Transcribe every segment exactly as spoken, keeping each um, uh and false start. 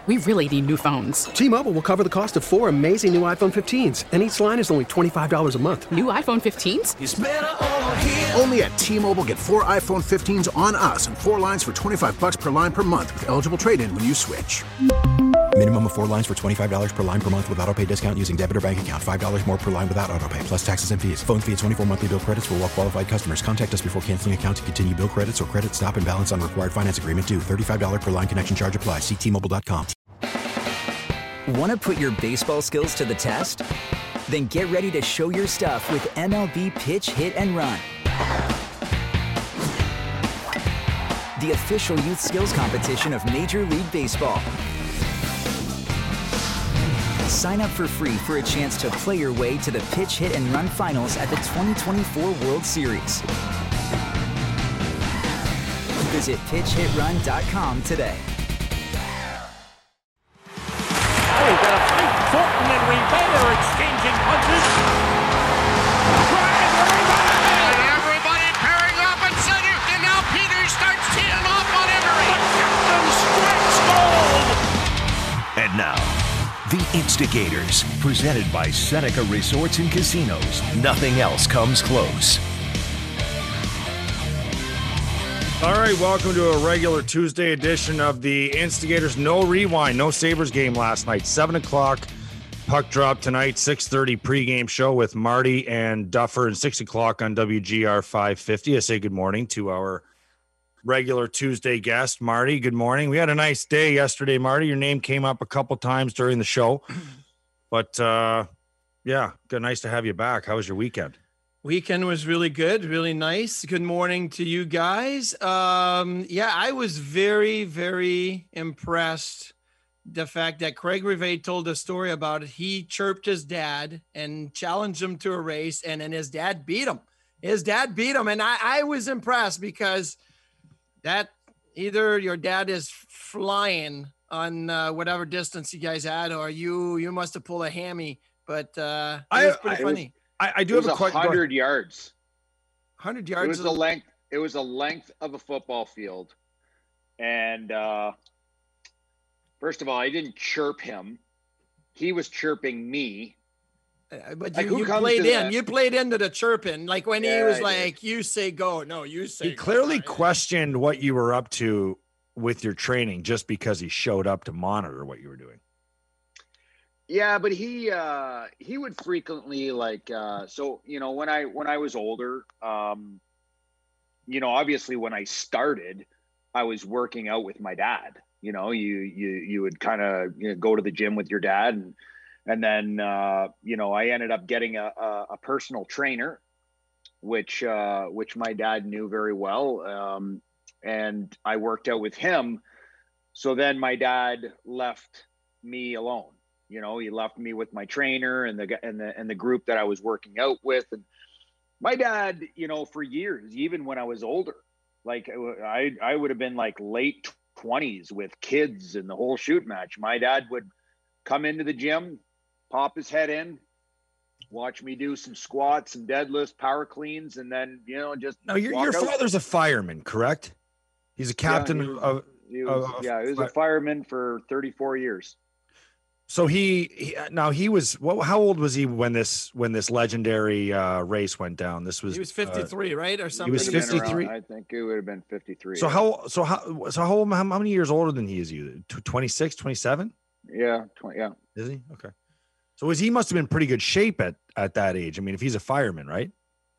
we really need new phones. T-Mobile will cover the cost of four amazing new iPhone fifteens, and each line is only twenty-five dollars a month. New iPhone fifteens? It's better over here. Only at T-Mobile, get four iPhone fifteens on us and four lines for twenty-five bucks per line per month with eligible trade-in when you switch. Minimum of four lines for twenty-five dollars per line per month with autopay discount using debit or bank account. five dollars more per line without autopay, plus taxes and fees. Phone fee at twenty-four monthly bill credits for well qualified customers. Contact us before canceling account to continue bill credits or credit stop and balance on required finance agreement due. thirty-five dollars per line connection charge applies. See T Mobile dot com. Want to put your baseball skills to the test? Then get ready to show your stuff with M L B Pitch, Hit, and Run. The official youth skills competition of Major League Baseball. Sign up for free for a chance to play your way to the Pitch, Hit, and Run finals at the twenty twenty-four World Series. Visit pitch hit run dot com today. Oh, got a fight. Thornton and Rivera are exchanging punches. Drive, rebound! And everybody pairing up at center. And now Peters starts teeing off on Emery. The captain strikes gold. And now, The Instigators, presented by Seneca Resorts and Casinos. Nothing else comes close. All right, welcome to a regular Tuesday edition of The Instigators. No rewind, no Sabres game last night. seven o'clock puck drop tonight, six thirty pregame show with Marty and Duffer, and six o'clock on W G R five fifty. I say good morning to our regular Tuesday guest, Marty. Good morning. We had a nice day yesterday, Marty. Your name came up a couple times during the show. But, uh, yeah, good. Nice to have you back. How was your weekend? Weekend was really good, really nice. Good morning to you guys. Um, yeah, I was very, very impressed. The fact that Craig Rivet told a story about it. He chirped his dad and challenged him to a race, and then his dad beat him. His dad beat him, and I, I was impressed because that either your dad is flying on uh, whatever distance you guys had, or you you must have pulled a hammy. But uh, it I, was pretty I, funny. It was- I, I do it was have a question. hundred yards. Hundred yards. It was the length. It was the length of a football field, and uh, first of all, I didn't chirp him. He was chirping me. Uh, but like, you, you played in. That? You played into the chirping, like when yeah, he was I like, did. "You say go, no, you say." He clearly go. questioned what you were up to with your training just because he showed up to monitor what you were doing. Yeah, but he uh, he would frequently like uh, so you know when I when I was older, um, you know, obviously when I started, I was working out with my dad. You know, you you you would kind of you know, go to the gym with your dad, and and then uh, you know I ended up getting a, a, a personal trainer, which uh, which my dad knew very well, um, and I worked out with him. So then my dad left me alone. You know, he left me with my trainer and the and the and the group that I was working out with. And my dad, you know, for years, even when I was older, like I I would have been like late twenties with kids and the whole shoot match. My dad would come into the gym, pop his head in, watch me do some squats and deadlifts, power cleans, and then you know just. No, your your father's a fireman, correct? He's a captain yeah, he was, of, he was, of. Yeah, he was a fireman for thirty-four years. So he, he now he was what? How old was he when this when this legendary uh, race went down? This was he was fifty-three, uh, right, or something. He was fifty-three. I think it would have been fifty-three. So yeah. how so how so how, old, how how many years older than he is? You twenty-six, twenty-seven? Yeah, twenty. Yeah. Is he okay? So is he must have been pretty good shape at at that age. I mean, if he's a fireman, right?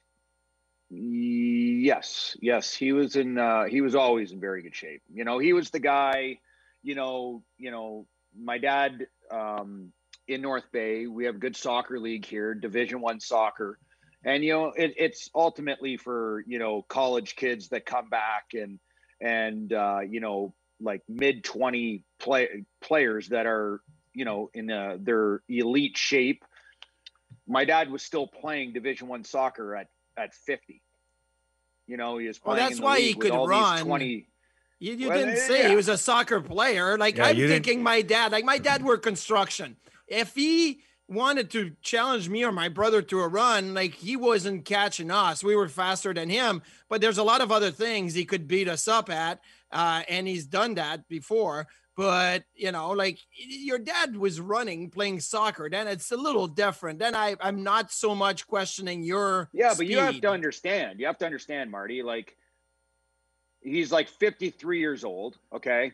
Yes, yes, he was in. Uh, he was always in very good shape. You know, he was the guy. You know, you know, my dad. Um, in North Bay, we have a good soccer league here, Division One soccer, and you know it, it's ultimately for you know college kids that come back and and uh, you know like mid twenty play players that are you know in uh, their elite shape. My dad was still playing Division One soccer at at fifty. You know, he was playing. Well, that's in the why league he with could all run. These twenty. You, you well, didn't say yeah. he was a soccer player. Like, yeah, I'm thinking didn't... my dad, like my dad worked construction. If he wanted to challenge me or my brother to a run, like he wasn't catching us. We were faster than him, but there's a lot of other things he could beat us up at. Uh, and he's done that before. But, you know, like your dad was running, playing soccer, then it's a little different. Then I, I'm not so much questioning your Yeah, speed. but you have to understand. You have to understand, Marty, like he's like fifty-three years old, okay?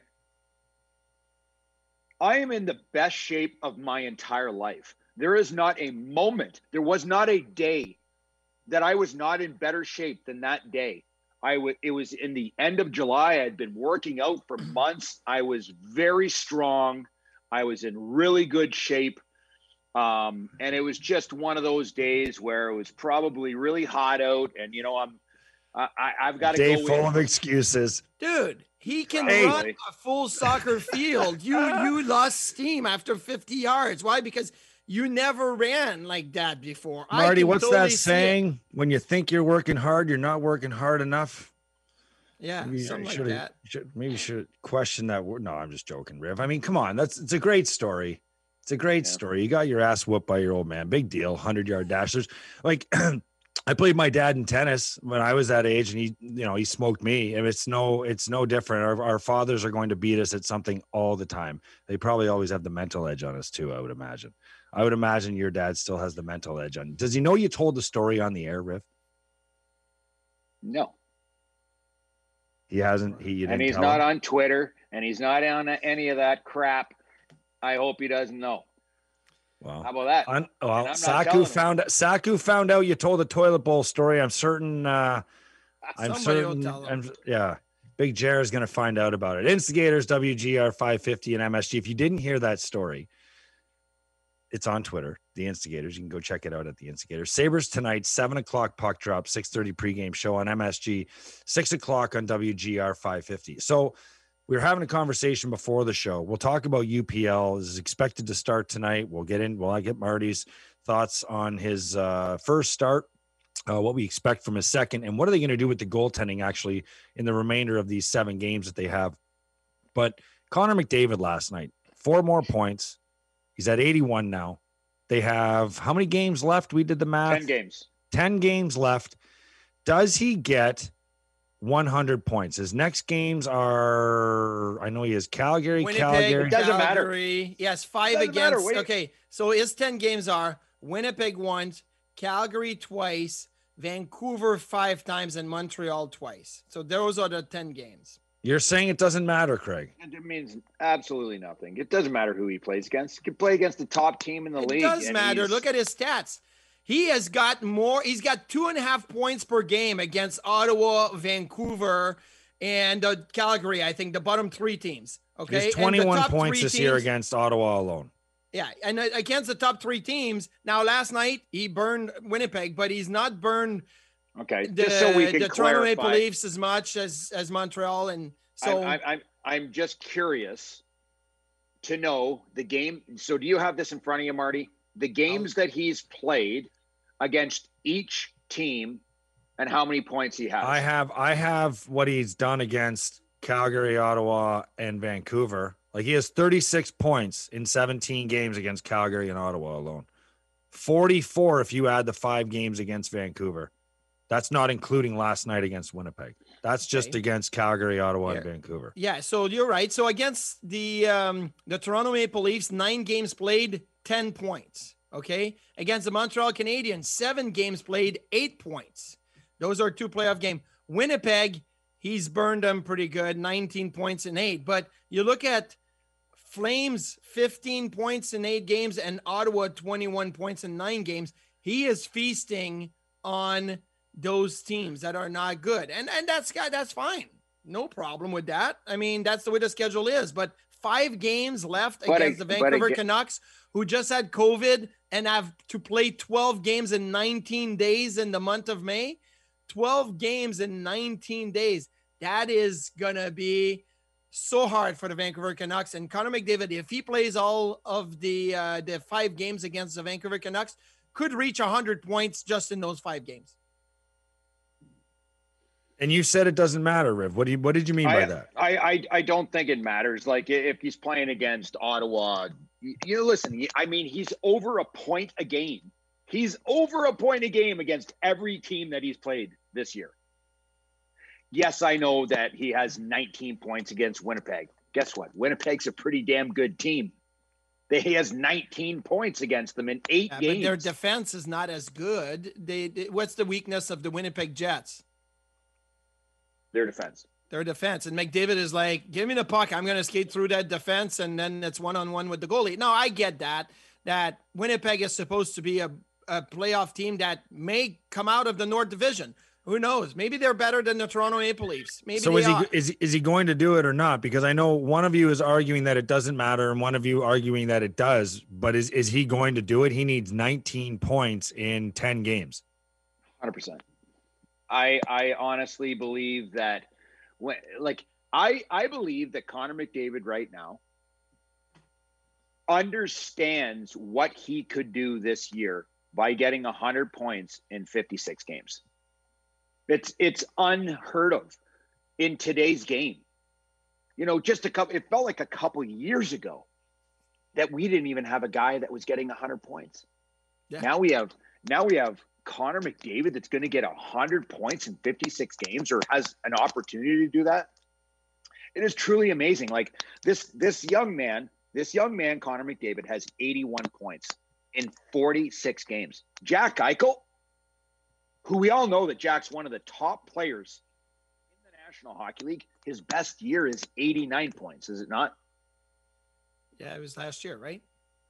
I am in the best shape of my entire life. There is not a moment, there was not a day that I was not in better shape than that day. I w- it was in the end of July. I had been working out for months. I was very strong. I was in really good shape. Um, and it was just one of those days where it was probably really hot out. And, you know, I'm, I, I've got to go. Day full in. of excuses. Dude, he can Hey. run a full soccer field. You, you lost steam after fifty yards. Why? Because you never ran like that before. I Marty, can what's totally that see it. saying? When you think you're working hard, you're not working hard enough. Yeah, Maybe something I like should, that. should maybe should question that word. No, I'm just joking, Riv. I mean, come on, that's it's a great story. It's a great Yeah. story. You got your ass whooped by your old man. Big deal. Hundred yard dashers. Like I played my dad in tennis when I was that age, and he, you know, he smoked me. And it's no, it's no different. Our, our fathers are going to beat us at something all the time. They probably always have the mental edge on us too. I would imagine. I would imagine your dad still has the mental edge on. Does he know you told the story on the air, Riv? No. He hasn't. He you And didn't he's tell not him? on Twitter and he's not on any of that crap. I hope he doesn't know. Well, How about that? Un- And well, I'm not Saku telling him. found Saku found out you told the toilet bowl story. I'm certain. Uh, I'm Somebody will certain. tell him. I'm, yeah, Big Jer is going to find out about it. Instigators, W G R five fifty, and M S G. If you didn't hear that story, it's on Twitter. The Instigators. You can go check it out at the Instigators. Sabres tonight, seven o'clock puck drop, six thirty pregame show on M S G, six o'clock on W G R five fifty. So we were having a conversation before the show. We'll talk about U P L. This is expected to start tonight. We'll get in. Well, I get Marty's thoughts on his uh, first start, uh, what we expect from his second, and what are they going to do with the goaltending actually in the remainder of these seven games that they have. But Connor McDavid last night, four more points. He's at eighty-one now. They have how many games left? We did the math. ten games. ten games left. Does he get one hundred points? His next games are, I know he has Calgary, Winnipeg, Calgary. It doesn't matter. Calgary. Yes, five Doesn't matter. against. Wait. Okay, so his ten games are Winnipeg once, Calgary twice, Vancouver five times, and Montreal twice. So those are the ten games. You're saying it doesn't matter, Craig. It means absolutely nothing. It doesn't matter who he plays against. He can play against the top team in the It league. does and matter. he's- Look at his stats. He has got more. He's got two and a half points per game against Ottawa, Vancouver, and uh, Calgary. I think the bottom three teams. Okay, He has And the twenty-one top points three this year teams- against Ottawa alone. Yeah, and uh, against the top three teams. Now, last night he burned Winnipeg, but he's not burned Okay, the, just so we can the Toronto Maple clarify. Leafs as much as as Montreal, and so I'm, I'm, I'm just curious to know the game. So do you have this in front of you, Marty? The games that he's played against each team and how many points he has. I have I have what he's done against Calgary, Ottawa, and Vancouver. Like he has thirty-six points in seventeen games against Calgary and Ottawa alone. forty-four if you add the five games against Vancouver. That's not including last night against Winnipeg. That's just Okay. against Calgary, Ottawa, and Here. Vancouver. yeah, so you're right. So against the um, the Toronto Maple Leafs, nine games played, ten points. Okay, against the Montreal Canadiens, seven games played, eight points. Those are two playoff games. Winnipeg, he's burned them pretty good, nineteen points in eight. But you look at Flames, fifteen points in eight games, and Ottawa, twenty-one points in nine games. He is feasting on those teams that are not good. And and that's that's fine. No problem with that. I mean, that's the way the schedule is. But five games left But against I- the but Vancouver aga- Canucks, who just had COVID and have to play twelve games in nineteen days in the month of May. twelve games in nineteen days. That is going to be so hard for the Vancouver Canucks. And Connor McDavid, if he plays all of the uh, the five games against the Vancouver Canucks, could reach one hundred points just in those five games. And you said it doesn't matter, Riv. What do you what did you mean by I, that? I, I, I don't think it matters. Like if he's playing against Ottawa, you, you listen, I mean, he's over a point a game. He's over a point a game against every team that he's played this year. Yes, I know that he has nineteen points against Winnipeg. Guess what? Winnipeg's a pretty damn good team. They, he has nineteen points against them in eight yeah, games. But their defense is not as good. They, they what's the weakness of the Winnipeg Jets? Their defense. Their defense. And McDavid is like, give me the puck. I'm going to skate through that defense, and then it's one-on-one with the goalie. No, I get that, that Winnipeg is supposed to be a, a playoff team that may come out of the North Division. Who knows? Maybe they're better than the Toronto Maple Leafs. Maybe so they is he are. is is he going to do it or not? Because I know one of you is arguing that it doesn't matter, and one of you arguing that it does. But is is he going to do it? He needs nineteen points in ten games. one hundred percent. I I honestly believe that when like I I believe that Connor McDavid right now understands what he could do this year by getting one hundred points in fifty-six games. It's it's unheard of in today's game. You know, just a couple, it felt like a couple years ago that we didn't even have a guy that was getting one hundred points. Yeah. Now we have now we have Connor McDavid that's going to get one hundred points in fifty-six games, or has an opportunity to do that. It is truly amazing. Like this this young man, this young man Connor McDavid has eighty-one points in forty-six games. Jack Eichel, who we all know that Jack's one of the top players in the National Hockey League, his best year is eighty-nine points, is it not? Yeah, it was last year, right?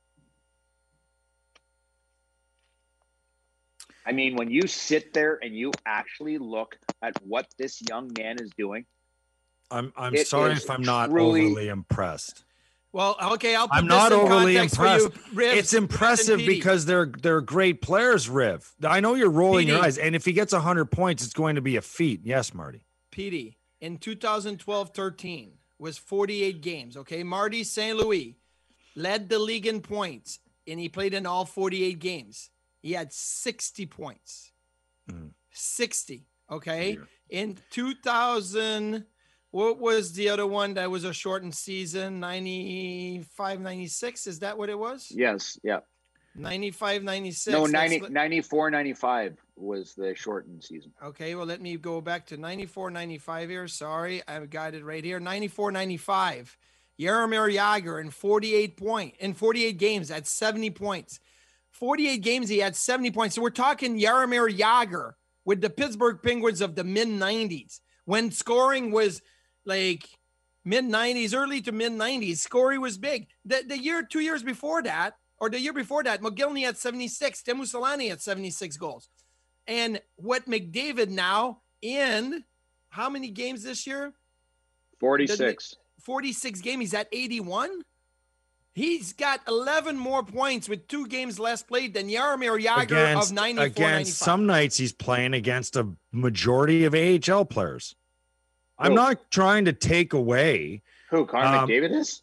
I mean, when you sit there and you actually look at what this young man is doing, I'm I'm sorry if I'm not truly, overly impressed. Well, okay, I'll put I'm this not in overly context impressed. For you, Riv, it's impressive Riv and because they're they're great players, Riv. I know you're rolling P D. your eyes, and if he gets one hundred points, it's going to be a feat. Yes, Marty. P D, in two thousand twelve thirteen was forty-eight games, okay? Marty Saint Louis led the league in points, and he played in all forty-eight games. He had sixty points. Mm. sixty, okay? Yeah. In two thousand, what was the other one that was a shortened season? ninety-five, ninety-six, is that what it was? Yes, yeah. ninety-five, ninety-six. No, ninety, ninety-four, ninety-five was the shortened season. Okay, well, let me go back to ninety-four, ninety-five here. Sorry, I've got it right here. ninety-four, ninety-five. Jaromir Jagr in forty-eight point in forty-eight games at seventy points. forty-eight games, he had seventy points. So we're talking Jaromir Jagr with the Pittsburgh Penguins of the mid nineties, when scoring was like mid nineties, early to mid nineties. Scoring was big. The, the year, two years before that, or the year before that, McGillney had seventy-six, Teemu Selanne had seventy-six goals. And what McDavid now in how many games this year? forty-six. The, forty-six games, he's at eighty-one. He's got eleven more points with two games less played than Jaromir Jagr against, of ninety-four, against ninety-five. Some nights he's playing against a majority of A H L players. I'm Who? not trying to take away. Who, Connor um, McDavid is?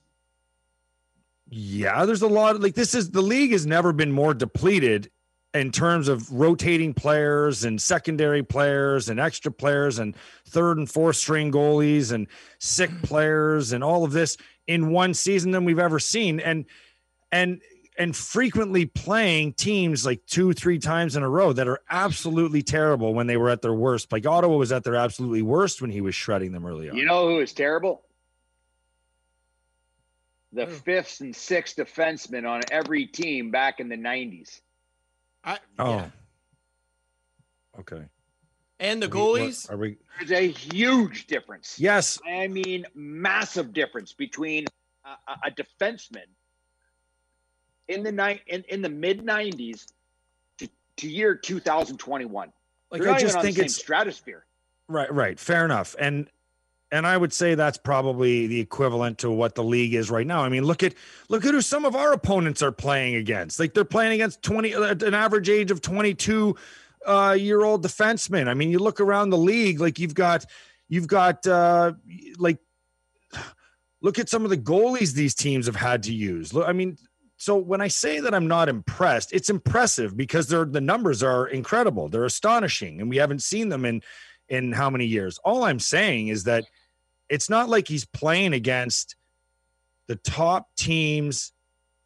Yeah, there's a lot of like this is the league has never been more depleted in terms of rotating players and secondary players and extra players and third and fourth string goalies and sick players and all of this in one season than we've ever seen. And, and, and frequently playing teams like two, three times in a row that are absolutely terrible when they were at their worst. Like Ottawa was at their absolutely worst when he was shredding them early on. You know who is terrible? The oh. fifth and sixth defenseman on every team back in the nineties. I, oh, yeah. Okay. And the goalies? Are we? There's a huge difference. Yes. I mean, massive difference between a, a defenseman in the night in, in the mid nineties to, to year two thousand twenty-one. Like They're I just think it's stratosphere. Right, right. Fair enough. And and I would say that's probably the equivalent to what the league is right now. I mean, look at look at who some of our opponents are playing against. Like they're playing against twenty, an average age of twenty-two uh, year old defensemen. I mean, you look around the league, like you've got you've got uh, like look at some of the goalies these teams have had to use. Look, I mean, so when I say that I'm not impressed, it's impressive because they're the numbers are incredible. They're astonishing, and we haven't seen them in in how many years. All I'm saying is that it's not like he's playing against the top teams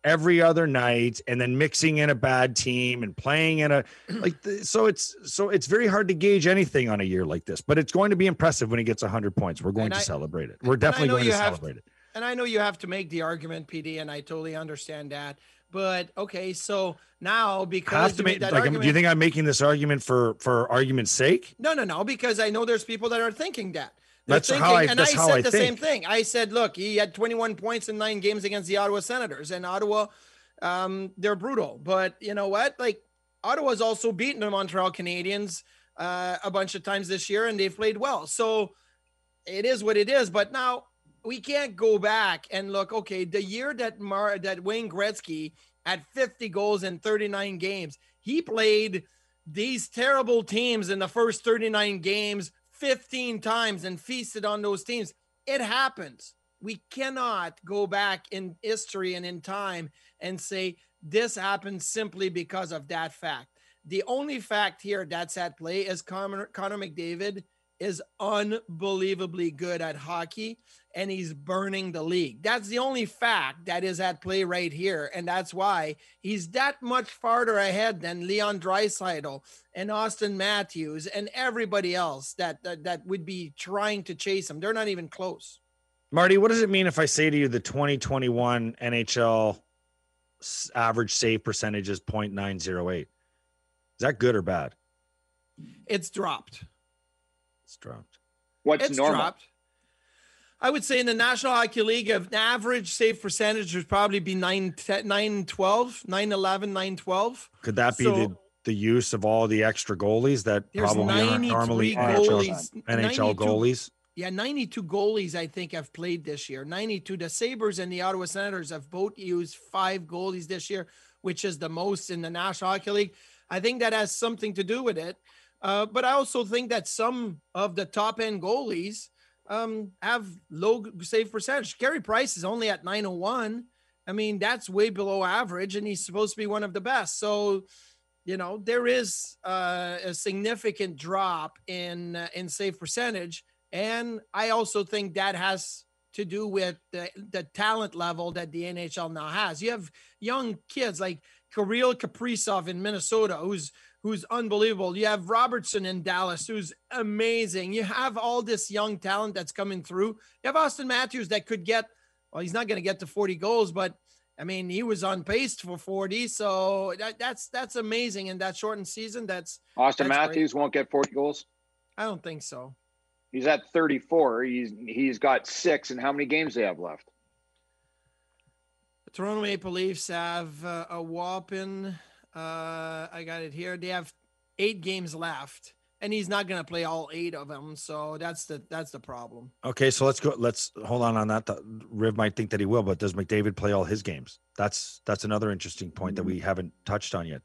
every other night and then mixing in a bad team and playing in a like so it's so it's very hard to gauge anything on a year like this, but it's going to be impressive when he gets one hundred points. We're going and to I, celebrate it. We're definitely going to celebrate to, it. And I know you have to make the argument, P D, and I totally understand that. But okay, so now because have to make, that like, argument, do you think I'm making this argument for for argument's sake? No, no, no, because I know there's people that are thinking that. They're That's thinking, how I. And that's I how said I the think. same thing. I said, look, he had twenty-one points in nine games against the Ottawa Senators, and Ottawa, um, they're brutal. But you know what? Like Ottawa's also beaten the Montreal Canadiens uh, a bunch of times this year, and they've played well. So it is what it is. But now we can't go back and look. Okay, the year that Mar that Wayne Gretzky had fifty goals in thirty-nine games, he played these terrible teams in the first thirty-nine games fifteen times and feasted on those teams. It happens. We cannot go back in history and in time and say this happened simply because of that fact. The only fact here that's at play is Connor, Connor McDavid is unbelievably good at hockey and he's burning the league. That's the only fact that is at play right here. And that's why he's that much farther ahead than Leon Draisaitl and Austin Matthews and everybody else that, that, that would be trying to chase him. They're not even close. Marty, what does it mean if I say to you the twenty twenty-one N H L average save percentage is point nine oh eight? Is that good or bad? It's dropped. It's dropped. What's it's normal? Dropped. I would say in the National Hockey League, an average save percentage would probably be nine, nine, twelve, nine, eleven, nine, twelve. Could that be so, the, the use of all the extra goalies that probably aren't normally goalies, N H L goalies? Yeah, ninety-two goalies, I think, have played this year. ninety-two. The Sabres and the Ottawa Senators have both used five goalies this year, which is the most in the National Hockey League. I think that has something to do with it. Uh, but I also think that some of the top-end goalies um, have low save percentage. Carey Price is only at nine oh one. I mean, that's way below average, and he's supposed to be one of the best. So, you know, there is uh, a significant drop in uh, in save percentage. And I also think that has to do with the, the talent level that the N H L now has. You have young kids like Kirill Kaprizov in Minnesota, who's who's unbelievable. You have Robertson in Dallas, who's amazing. You have all this young talent that's coming through. You have Austin Matthews that could get, well, he's not going to get to forty goals, but I mean, he was on pace for forty. So that, that's that's amazing in that shortened season. That's Austin that's Matthews great. Won't get forty goals. I don't think so. He's at thirty-four. He's he's got six. And how many games do they have left? The Toronto Maple Leafs have uh, a whopping. Uh, I got it here. They have eight games left, and he's not going to play all eight of them. So that's the that's the problem. Okay, so let's go. Let's hold on on that. The, Riv might think that he will, but does McDavid play all his games? That's that's another interesting point mm-hmm. that we haven't touched on yet.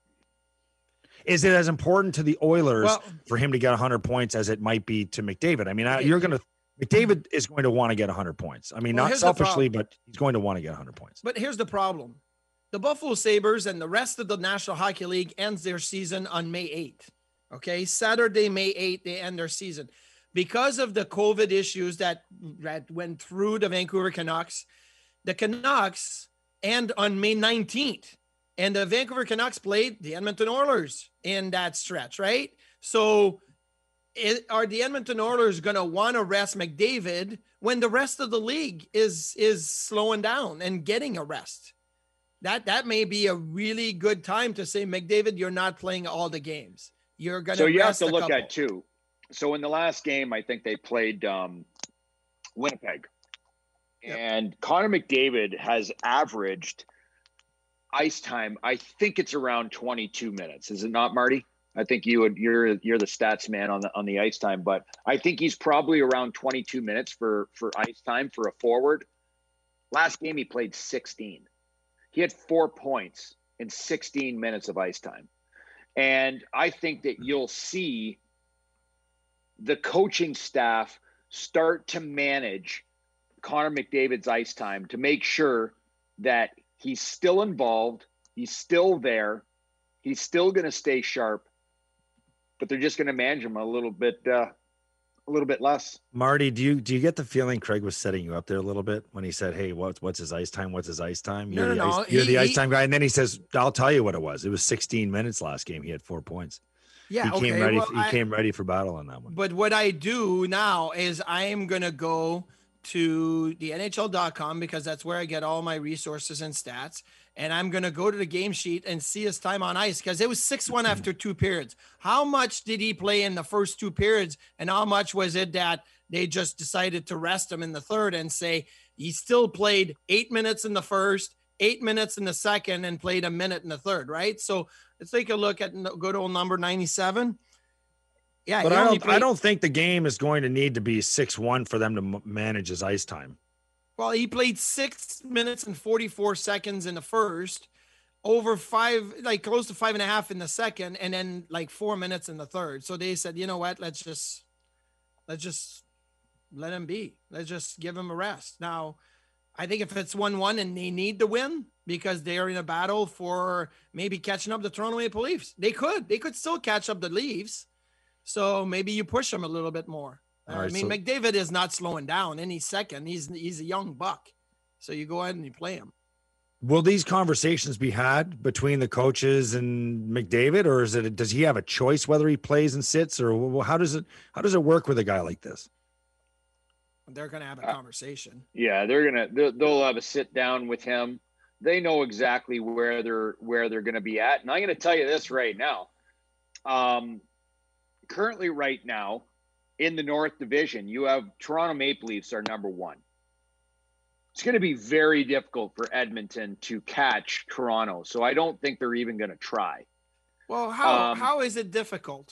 Is it as important to the Oilers well, for him to get one hundred points as it might be to McDavid? I mean, I, you're going to McDavid is going to want to get one hundred points. I mean, well, not selfishly, but he's going to want to get one hundred points. But here's the problem. The Buffalo Sabres and the rest of the National Hockey League ends their season on May eighth. Okay, Saturday, May eighth, they end their season. Because of the COVID issues that, that went through the Vancouver Canucks, the Canucks end on May nineteenth. And the Vancouver Canucks played the Edmonton Oilers in that stretch, right? So it, are the Edmonton Oilers going to want to rest McDavid when the rest of the league is is slowing down and getting a rest? That that may be a really good time to say, McDavid, you're not playing all the games. You're going to So you have to look couple. at two. So in the last game, I think they played um, Winnipeg. Yep. And Connor McDavid has averaged ice time, I think it's around twenty-two minutes. Is it not, Marty? I think you would you're you're the stats man on the on the ice time, but I think he's probably around twenty-two minutes for for ice time for a forward. Last game he played sixteen. He had four points in sixteen minutes of ice time. And I think that you'll see the coaching staff start to manage Connor McDavid's ice time to make sure that he's still involved. He's still there. He's still going to stay sharp, but they're just going to manage him a little bit, uh, a a little bit less. Marty, do you do you get the feeling Craig was setting you up there a little bit when he said, "Hey, what's what's his ice time? What's his ice time?" You're No, the, no, no. ice, you're He- the ice he- time guy, and then he says, "I'll tell you what it was. It was sixteen minutes last game. He had four points. Yeah, he came okay, ready. well, he I- came ready for battle on that one." But what I do now is I am going to go to the N H L dot com because that's where I get all my resources and stats. And I'm going to go to the game sheet and see his time on ice because it was six one after two periods. How much did he play in the first two periods? And how much was it that they just decided to rest him in the third and say he still played eight minutes in the first, eight minutes in the second, and played a minute in the third, right? So let's take a look at good old number ninety-seven. Yeah, but he I only don't. played- I don't think the game is going to need to be six one for them to m- manage his ice time. Well, he played six minutes and forty-four seconds in the first, over five, like close to five and a half in the second, and then like four minutes in the third. So they said, you know what? Let's just, let's just let him be. Let's just give him a rest. Now, I think if it's one one and they need to win because they are in a battle for maybe catching up the Toronto Maple Leafs, they could. They could still catch up the Leafs. So maybe you push them a little bit more. All I right, mean, so- McDavid is not slowing down any second. He's he's a young buck. So you go ahead and you play him. Will these conversations be had between the coaches and McDavid, or is it? Does he have a choice whether he plays and sits, or wh- how does it? How does it work with a guy like this? They're going to have a Uh, conversation. Yeah, they're gonna they'll, they'll have a sit down with him. They know exactly where they're where they're gonna be at, and I'm gonna tell you this right now. Um, currently, right now, in the North Division, you have Toronto Maple Leafs are number one. It's going to be very difficult for Edmonton to catch Toronto, so I don't think they're even going to try. Well, how Um, how is it difficult?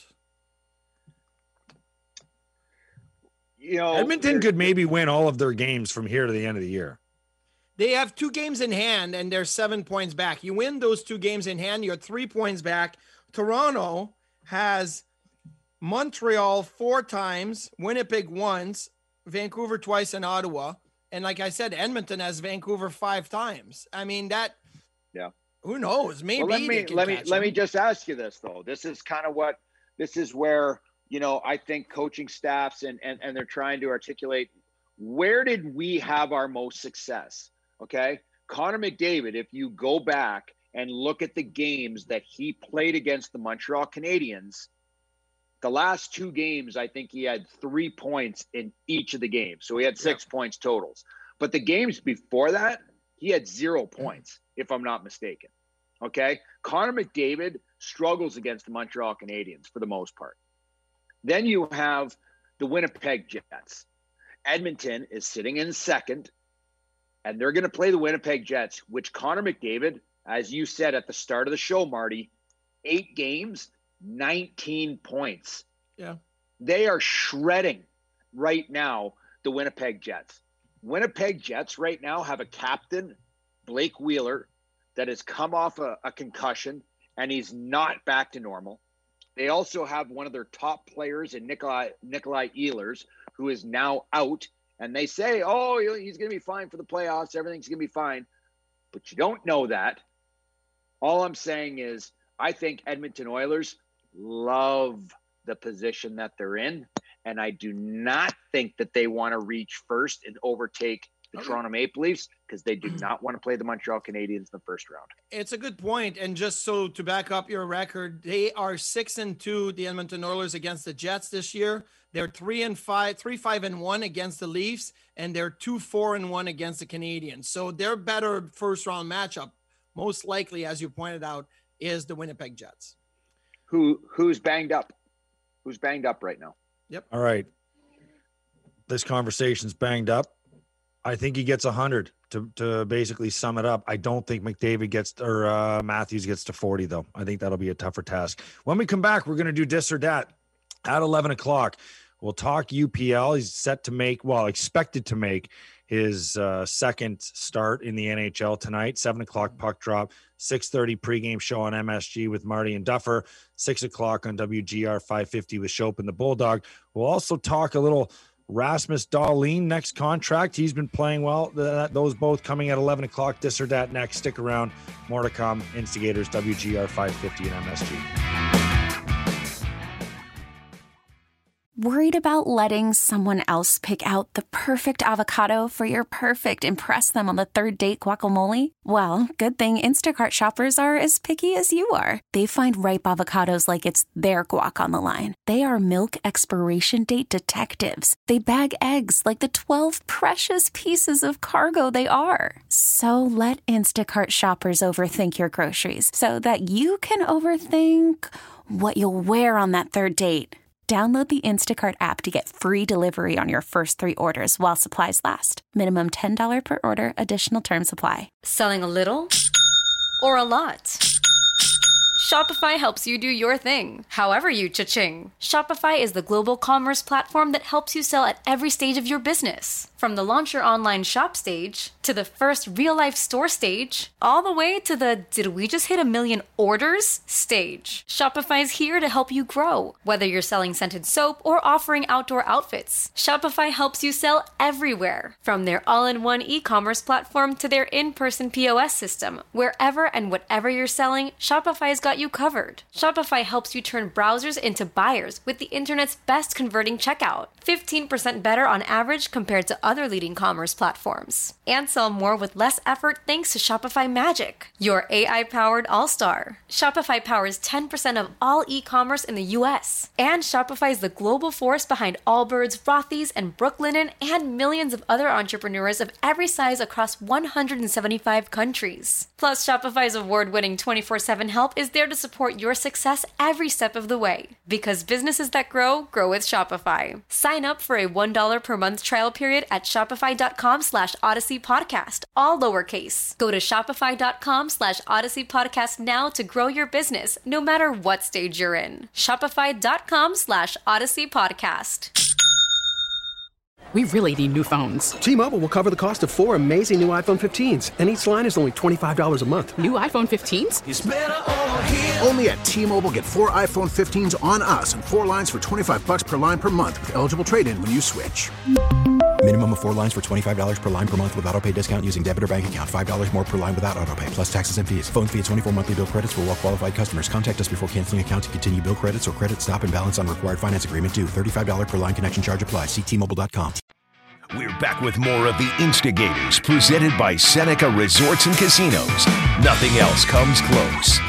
You know, Edmonton they're- could maybe win all of their games from here to the end of the year. They have two games in hand and they're seven points back. You win those two games in hand, you're three points back. Toronto has Montreal four times, Winnipeg once, Vancouver twice, and Ottawa. And like I said, Edmonton has Vancouver five times. I mean, that, Yeah. who knows? Maybe Well, let me they can let me catch let me them. just ask you this though. This is kind of what this is where you know I think coaching staffs and and and they're trying to articulate where did we have our most success? Okay, Connor McDavid. If you go back and look at the games that he played against the Montreal Canadiens, the last two games I think he had three points in each of the games, so he had six points totals. But the games before that, he had zero points, if I'm not mistaken. Okay. Connor McDavid struggles against the Montreal Canadiens for the most part. Then you have the Winnipeg Jets. Edmonton is sitting in second, and they're going to play the Winnipeg Jets, which Connor McDavid, as you said at the start of the show, Marty, eight games, nineteen points. Yeah. They are shredding right now the Winnipeg Jets. Winnipeg Jets right now have a captain, Blake Wheeler, that has come off a, a concussion and he's not back to normal. They also have one of their top players in Nikolai Nikolai Ehlers, who is now out. And they say, oh, he's going to be fine for the playoffs. Everything's going to be fine. But you don't know that. All I'm saying is I think Edmonton Oilers love the position that they're in. And I do not think that they want to reach first and overtake the Okay. Toronto Maple Leafs because they do not want to play the Montreal Canadiens in the first round. It's a good point. And just so to back up your record, they are six and two, the Edmonton Oilers, against the Jets this year. They're three and five, three, five and one against the Leafs, and they're two, four and one against the Canadiens. So their better first round matchup, most likely, as you pointed out, is the Winnipeg Jets. Who who's banged up? Who's banged up right now? Yep. All right. This conversation's banged up. I think he gets one hundred to, to basically sum it up. I don't think McDavid gets or uh, Matthews gets to forty, though. I think that'll be a tougher task. When we come back, we're going to do this or that at eleven o'clock. We'll talk U P L. He's set to make, well, expected to make his uh, second start in the N H L tonight. seven o'clock puck drop, six thirty pregame show on M S G with Marty and Duffer, six o'clock on W G R five fifty with Shope and the Bulldog. We'll also talk a little Rasmus Dahlin next contract. He's been playing well. Th- those both coming at eleven o'clock. This or that next. Stick around. More to come. Instigators, W G R five fifty and M S G. Worried about letting someone else pick out the perfect avocado for your perfect impress them on the third date guacamole? Well, good thing Instacart shoppers are as picky as you are. They find ripe avocados like it's their guac on the line. They are milk expiration date detectives. They bag eggs like the twelve precious pieces of cargo they are. So let Instacart shoppers overthink your groceries so that you can overthink what you'll wear on that third date. Download the Instacart app to get free delivery on your first three orders while supplies last. Minimum ten dollars per order. Additional terms apply. Selling a little or a lot? Shopify helps you do your thing, however you cha-ching. Shopify is the global commerce platform that helps you sell at every stage of your business. From the launch your online shop stage, to the first real-life store stage, all the way to the did we just hit a million orders stage. Shopify is here to help you grow. Whether you're selling scented soap or offering outdoor outfits, Shopify helps you sell everywhere. From their all-in-one e-commerce platform to their in-person P O S system, wherever and whatever you're selling, Shopify's got you covered. Shopify helps you turn browsers into buyers with the internet's best converting checkout. fifteen percent better on average compared to other leading commerce platforms. And sell more with less effort thanks to Shopify Magic, your A I-powered all-star. Shopify powers ten percent of all e-commerce in the U S. And Shopify is the global force behind Allbirds, Rothy's, and Brooklinen, and millions of other entrepreneurs of every size across one hundred seventy-five countries. Plus, Shopify's award-winning twenty-four seven help is there to support your success every step of the way. Because businesses that grow, grow with Shopify. Sign up for a one dollar per month trial period at shopify.com slash Odyssey Podcast, all lowercase. Go to shopify.com slash Odyssey Podcast now to grow your business, no matter what stage you're in. Shopify.com slash Odyssey Podcast. We really need new phones. T-Mobile will cover the cost of four amazing new iPhone fifteens, and each line is only twenty-five dollars a month. New iPhone fifteens? It's better over here. Only at T-Mobile, get four iPhone fifteens on us and four lines for twenty-five bucks per line per month with eligible trade-in when you switch. Minimum of four lines for twenty-five dollars per line per month with autopay discount using debit or bank account. five dollars more per line without autopay, plus taxes and fees. Phone fee at twenty-four monthly bill credits for well-qualified customers. Contact us before canceling account to continue bill credits or credit stop and balance on required finance agreement due. thirty-five dollars per line connection charge applies. See T Mobile dot com. We're back with more of the Instigators, presented by Seneca Resorts and Casinos. Nothing else comes close.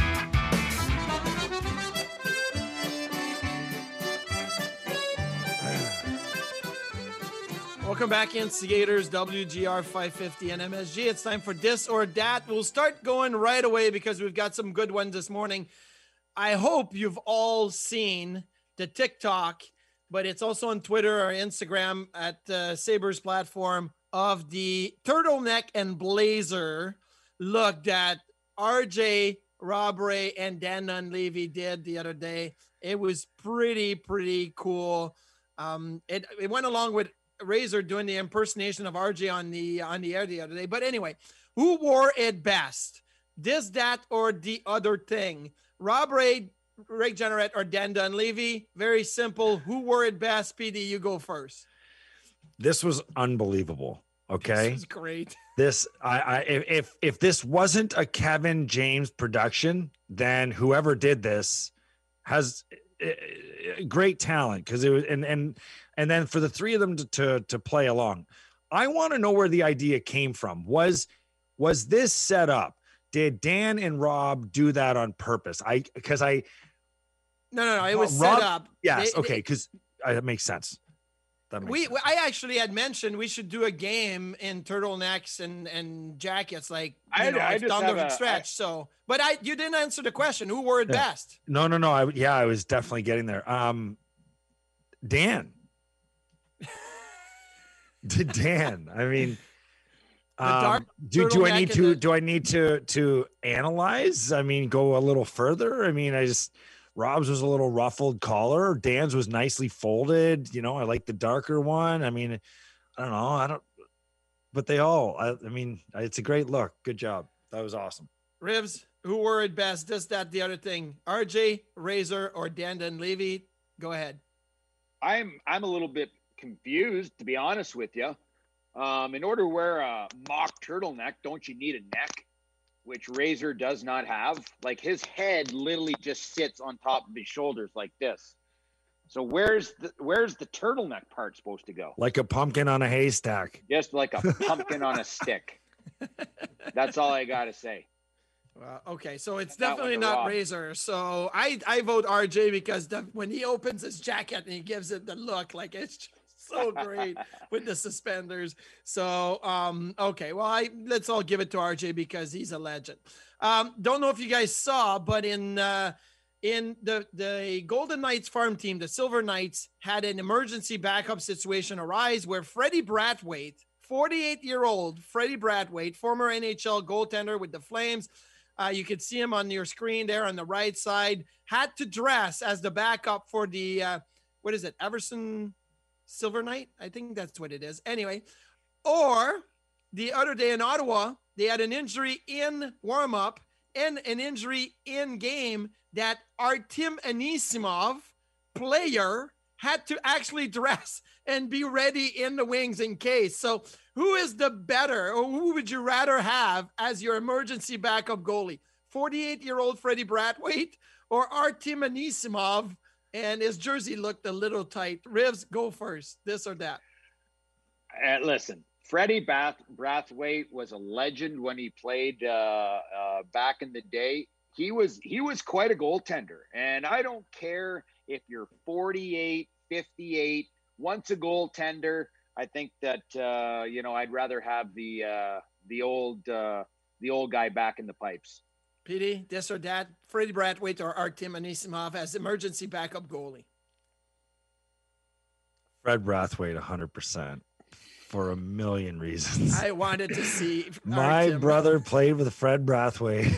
Welcome back, Instigators, W G R five fifty and M S G. It's time for This or Dat. We'll start going right away because we've got some good ones this morning. I hope you've all seen the TikTok, but it's also on Twitter or Instagram at uh, Sabres platform of the turtleneck and blazer look that R J, Rob Ray, and Dan Dunleavy did the other day. It was pretty, pretty cool. Um, it, it went along with Razor doing the impersonation of R J on the on the air the other day. But anyway, who wore it best? This, that, or the other thing? Rob Ray, Ray Jeanneret, or Dan Dunleavy? Very simple. Who wore it best? P D, you go first. This was unbelievable. Okay, this was great. This I, I if if this wasn't a Kevin James production, then whoever did this has great talent, because it was and and and then for the three of them to to, to play along. I want to know where the idea came from. Was was this set up? Did Dan and Rob do that on purpose? I because I no no no it was Rob, set up. Yes, they, okay, because that makes sense. That makes we sense. I actually had mentioned we should do a game in turtlenecks and and jackets, like you I, know, I like just down have the a, stretch. I, so, but I you didn't answer the question. Who wore it Yeah. best? No, no, no. I yeah, I was definitely getting there. Um, Dan. Did Dan? I mean, um, do do I need to the- do I need to to analyze? I mean, go a little further. I mean, I just Rob's was a little ruffled collar. Dan's was nicely folded. You know, I like the darker one. I mean, I don't know. I don't. But they all. I, I mean, it's a great look. Good job. That was awesome. Rivs, who wore it best? This, that, the other thing. R J, Razor, or Dan Dunleavy? Go ahead. I'm I'm a little bit confused, to be honest with you. Um, in order to wear a mock turtleneck, don't you need a neck, which Razor does not have? Like, his head literally just sits on top of his shoulders like this. So where's the where's the turtleneck part supposed to go? Like a pumpkin on a haystack. Just like a pumpkin on a stick. That's all I got to say. Well, okay, so it's That definitely one to not Rob. Razor. So I I vote R J because the, when he opens his jacket and he gives it the look, like it's just so great with the suspenders. So um okay, well I let's all give it to R J because he's a legend. Um, don't know if you guys saw, but in uh, in the the Golden Knights farm team, the Silver Knights had an emergency backup situation arise where Freddie Brathwaite, forty-eight-year-old Freddie Brathwaite, former N H L goaltender with the Flames. Uh, you could see him on your screen there on the right side, had to dress as the backup for the, uh, what is it, Everson Silver Knight? I think that's what it is. Anyway, or the other day in Ottawa, they had an injury in warm-up and an injury in game that Artem Anisimov, player, had to actually dress and be ready in the wings in case. So who is the better, or who would you rather have as your emergency backup goalie? forty-eight-year-old Freddie Brathwaite or Artem Anisimov? And his jersey looked a little tight. Rivs, go first, this or that. Uh, listen, Freddie Bath, Brathwaite was a legend when he played uh, uh, back in the day. He was he was quite a goaltender. And I don't care if you're forty-eight, fifty-eight, once a goaltender. I think that, uh, you know, I'd rather have the uh, the old uh, the old guy back in the pipes. P D, this or that, Freddie Brathwaite or Artem Anisimov as emergency backup goalie? Fred Brathwaite, one hundred percent. For a million reasons. I wanted to see. My Artem. brother played with Fred Brathwaite.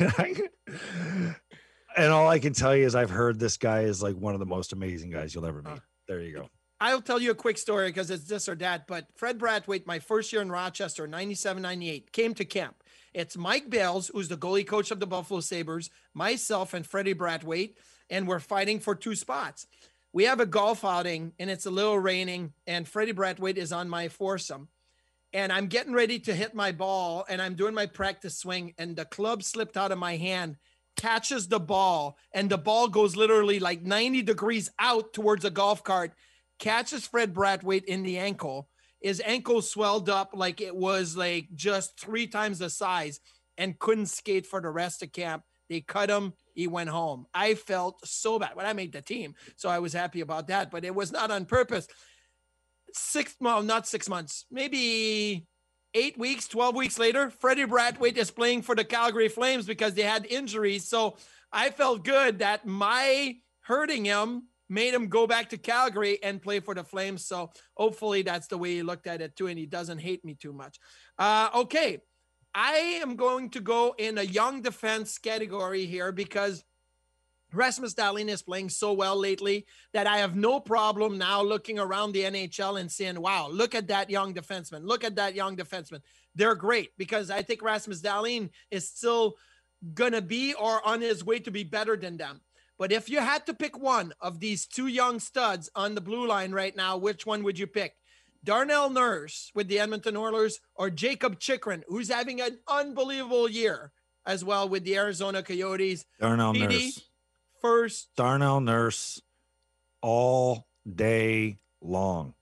And all I can tell you is I've heard this guy is like one of the most amazing guys you'll ever meet. There you go. I'll tell you a quick story because it's this or that, but Fred Brathwaite, my first year in Rochester, ninety-seven ninety-eight, came to camp. It's Mike Bales, who's the goalie coach of the Buffalo Sabres, myself and Freddie Brathwaite, and we're fighting for two spots. We have a golf outing, and it's a little raining, and Freddie Brathwaite is on my foursome, and I'm getting ready to hit my ball, and I'm doing my practice swing, and the club slipped out of my hand, catches the ball, and the ball goes literally like ninety degrees out towards a golf cart, catches Fred Brathwaite in the ankle. His ankle swelled up like it was like just three times the size and couldn't skate for the rest of camp. They cut him. He went home. I felt so bad. Well, I made the team, so I was happy about that, but it was not on purpose. Six, well, not six months, maybe eight weeks, twelve weeks later, Freddie Brathwaite is playing for the Calgary Flames because they had injuries. So I felt good that my hurting him made him go back to Calgary and play for the Flames. So hopefully that's the way he looked at it too, and he doesn't hate me too much. Uh, okay. I am going to go in a young defense category here because Rasmus Dahlin is playing so well lately that I have no problem now looking around the N H L and saying, wow, look at that young defenseman. Look at that young defenseman. They're great because I think Rasmus Dahlin is still going to be or on his way to be better than them. But if you had to pick one of these two young studs on the blue line right now, which one would you pick? Darnell Nurse with the Edmonton Oilers or Jacob Chychrun, who's having an unbelievable year as well with the Arizona Coyotes? Darnell P D, Nurse. First. Darnell Nurse all day long.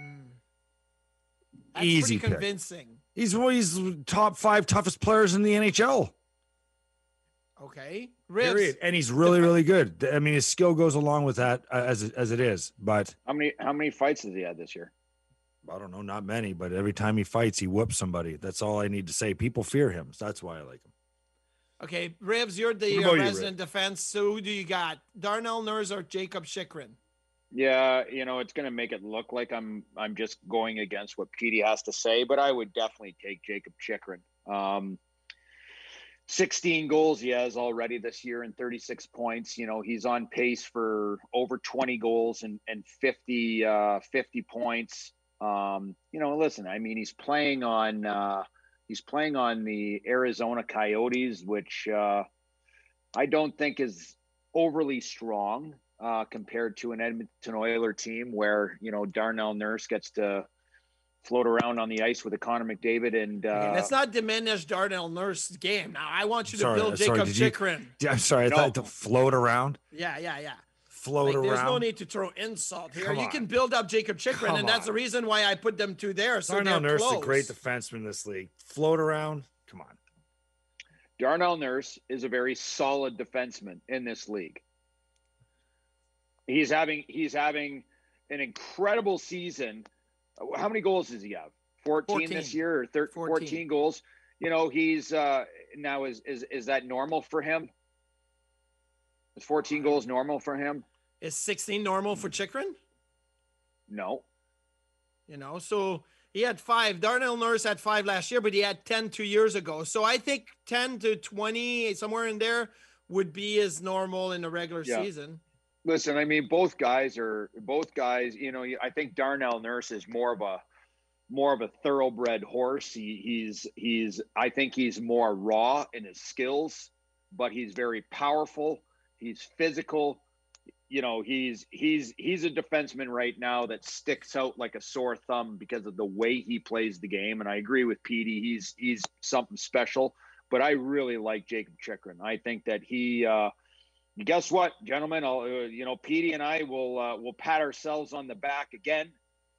That's Easy pretty pick. convincing. He's well, he's top five toughest players in the N H L. Okay. Ribs. Period. And he's really, really good. I mean, his skill goes along with that uh, as as it is. But How many how many fights has he had this year? I don't know, not many. But every time he fights, he whoops somebody. That's all I need to say. People fear him. So that's why I like him. Okay, Ribs, you're the What uh, about you, resident defense. So who do you got? Darnell Nurse or Jacob Chychrun? Yeah, you know, it's going to make it look like I'm I'm just going against what Petey has to say, but I would definitely take Jacob Chychrun. Um, sixteen goals he has already this year and thirty-six points. You know, he's on pace for over twenty goals and, and fifty, uh, fifty points. Um, you know, listen, I mean, he's playing on uh, he's playing on the Arizona Coyotes, which uh, I don't think is overly strong. Uh, compared to an Edmonton Oilers team where, you know, Darnell Nurse gets to float around on the ice with a Connor McDavid and uh, Okay, let's not diminish Darnell Nurse's game. Now, I want you to Sorry, build sorry, Jacob did you- Chychrun. Yeah, I'm sorry. I No. thought to float around. Yeah, yeah, yeah. float like, around. There's no need to throw insult here. Come you on. can build up Jacob Chychrun, Come and that's on. the reason why I put them two there. So Darnell they're Nurse close. is a great defenseman in this league. Float around. Come on. Darnell Nurse is a very solid defenseman in this league. He's having he's having an incredible season. How many goals does he have? fourteen, fourteen. This year, or thirteen, fourteen. fourteen goals. You know, he's uh, now is is is that normal for him? Is fourteen goals normal for him? Is sixteen normal for Chychrun? No. You know, so he had five. Darnell Nurse had five last year, but he had ten two years ago. So I think ten to twenty, somewhere in there, would be as normal in the regular yeah. season. Listen, I mean, both guys are both guys. You know, I think Darnell Nurse is more of a more of a thoroughbred horse. He, he's he's. I think he's more raw in his skills, but he's very powerful. He's physical. You know, he's he's he's a defenseman right now that sticks out like a sore thumb because of the way he plays the game. And I agree with Petey. He's he's something special. But I really like Jacob Chychrun. I think that he. Uh, guess what, gentlemen? I'll, uh, you know, Petey and I will uh, will pat ourselves on the back again.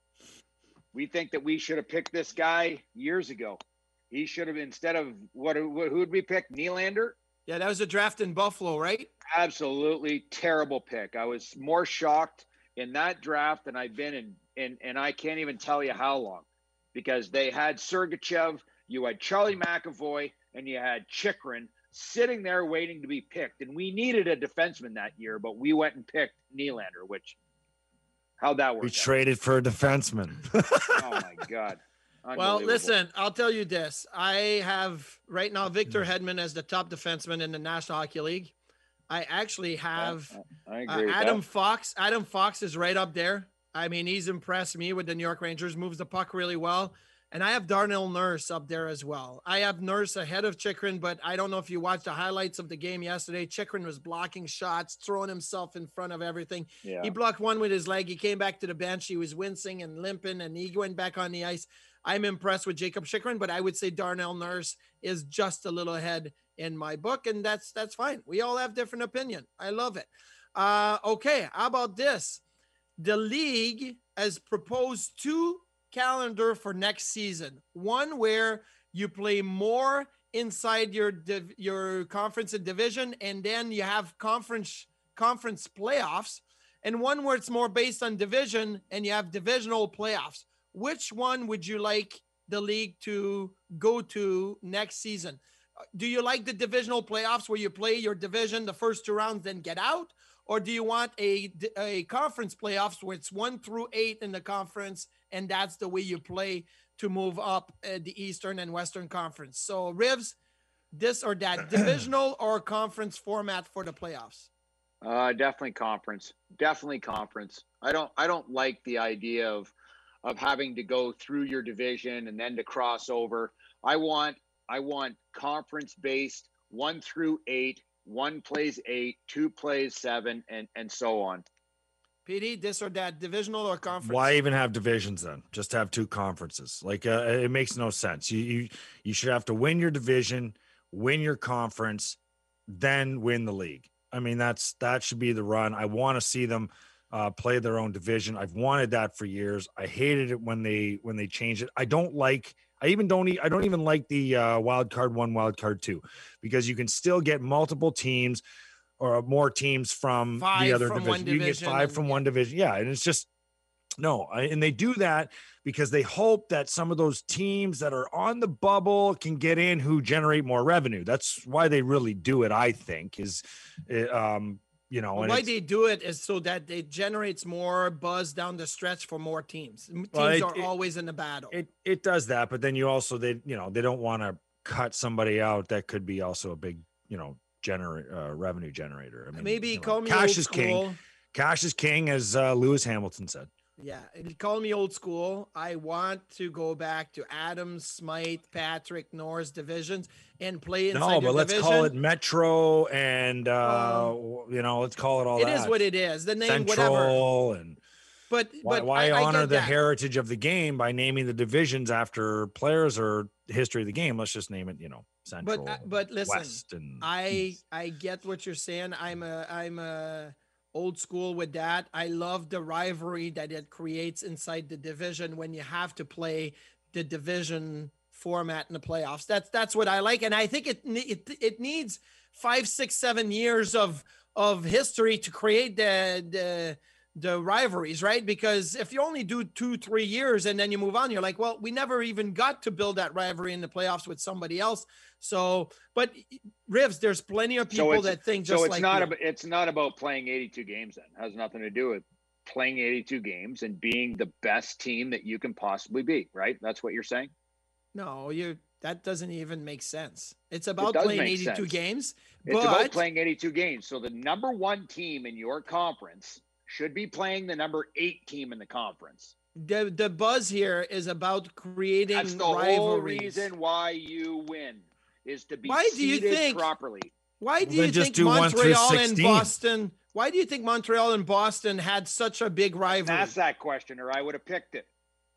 We think that we should have picked this guy years ago. He should have, instead of what? Who would we pick? Nylander. Yeah, that was a draft in Buffalo, right? Absolutely terrible pick. I was more shocked in that draft than I've been in, in and I can't even tell you how long, because they had Sergachev, you had Charlie McAvoy, and you had Chychrun sitting there waiting to be picked. And we needed a defenseman that year, but we went and picked Nylander, which, how'd that work? We out? traded for a defenseman. Oh, my God. Well, listen, I'll tell you this. I have right now Victor Hedman as the top defenseman in the National Hockey League. I actually have yeah, I agree uh, Adam that. Fox. Adam Fox is right up there. I mean, he's impressed me with the New York Rangers, moves the puck really well. And I have Darnell Nurse up there as well. I have Nurse ahead of Chychrun, but I don't know if you watched the highlights of the game yesterday. Chychrun was blocking shots, throwing himself in front of everything. Yeah. He blocked one with his leg. He came back to the bench. He was wincing and limping, and he went back on the ice. I'm impressed with Jacob Chychrun, but I would say Darnell Nurse is just a little ahead in my book, and that's that's fine. We all have different opinion. I love it. Uh, okay, how about this? The league has proposed two calendar for next season. One where you play more inside your div- your conference and division, and then you have conference conference playoffs, and one where it's more based on division and you have divisional playoffs. Which one would you like the league to go to next season? Do you like the divisional playoffs where you play your division the first two rounds, then get out? Or do you want a, a conference playoffs where it's one through eight in the conference, and that's the way you play to move up uh, the Eastern and Western Conference? So, Rivs, this or that, divisional or conference format for the playoffs? Uh, definitely conference. Definitely conference. I don't. I don't like the idea of of having to go through your division and then to cross over. I want. I want conference based, one through eight. One plays eight, two plays seven, and and so on. P D, this or that, divisional or conference? Why even have divisions then? Just have two conferences. Like uh, it makes no sense. You, you you should have to win your division, win your conference, then win the league. I mean, that's that should be the run. I want to see them uh, play their own division. I've wanted that for years. I hated it when they when they changed it. I don't like. I even don't. I don't even like the uh, wild card one, wild card two, because you can still get multiple teams or more teams from five the other from division. One you can get five and, from yeah. one division. Yeah, and it's just no. I, and they do that because they hope that some of those teams that are on the bubble can get in who generate more revenue. That's why they really do it. I think is, um, you know, well, and why they do it is so that it generates more buzz down the stretch for more teams. Teams well, it, are it, always in the battle. It it does that, but then you also they you know they don't want to cut somebody out that could be also a big you know generate uh, revenue generator. I mean, maybe you know, call me cash old is school. king. Cash is king, as uh, Lewis Hamilton said. Yeah, call me old school. I want to go back to Adams, Smythe, Patrick, Norris divisions and play inside No, but your let's division. call it Metro and, uh, um, you know, let's call it all it that. It is what it is. The name, Central whatever. And but, why, but why I, honor I the that. heritage of the game by naming the divisions after players or history of the game? Let's just name it, you know, Central. But, uh, but listen, West and I, East. I get what you're saying. I'm a, I'm a, old school with that. I love the rivalry that it creates inside the division when you have to play the division format in the playoffs. That's that's what I like, and I think it it it needs five, six, seven years of of history to create the the the rivalries, right? Because if you only do two, three years and then you move on, you're like, well, we never even got to build that rivalry in the playoffs with somebody else. So, but Rivs, there's plenty of people so that think just so it's like not you. about, it's not about playing eighty-two games. Then it has nothing to do with playing eighty-two games and being the best team that you can possibly be, right? That's what you're saying? No, you that doesn't even make sense. It's about it playing eighty-two sense. games. It's but... about playing eighty-two games. So the number one team in your conference should be playing the number eight team in the conference. The the buzz here is about creating That's the rivalries. whole reason why you win is to be why do you seeded think, properly. Why do well, you just think do Montreal and Boston? Why do you think Montreal and Boston had such a big rivalry? Ask that question, or I would have picked it.